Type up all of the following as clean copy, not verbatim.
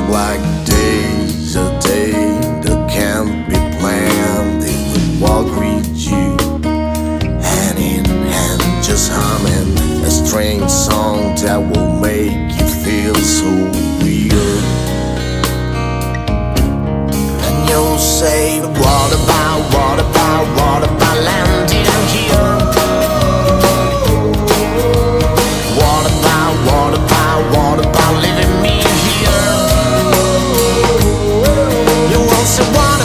Black days, a day that can't be planned. They will walk with you, hand in hand, just humming a strange song that will make you feel so weird. And you'll say, what about landing here? What about leaving me here? You won't say what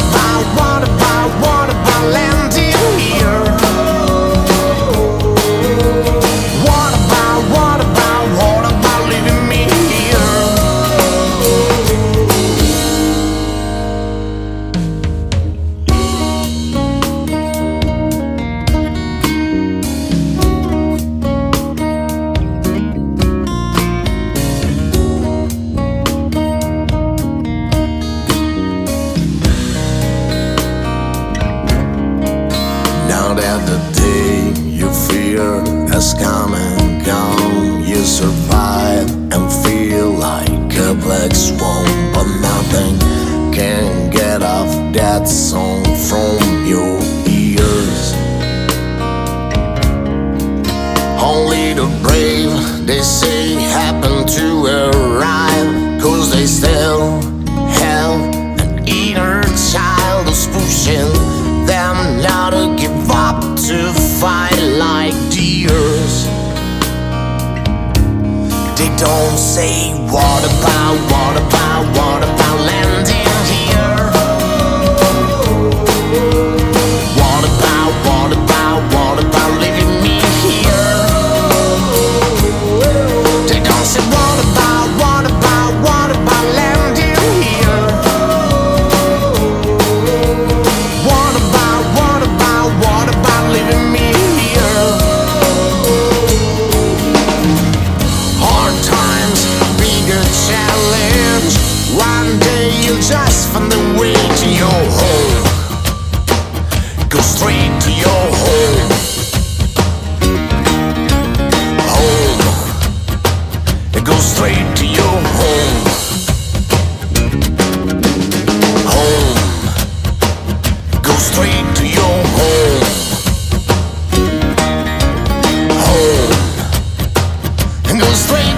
about landing here? What about leaving me here? Now that the day you fear has come and gone, you survive and feel like a black swan, but nothing can get off that song from your ears. Only the brave, they say, happen to arrive, 'cause they still have an inner child who's pushing them now to give up, to fight like deers. They don't say what about landing here? What about leaving me here? They don't say what about landing here? What about leaving me here? Hard times, bigger challenge. One day you'll just find the way to your home. Go straight to your home. Home. Go straight to your home. Home. Go straight to your home. Home. And go straight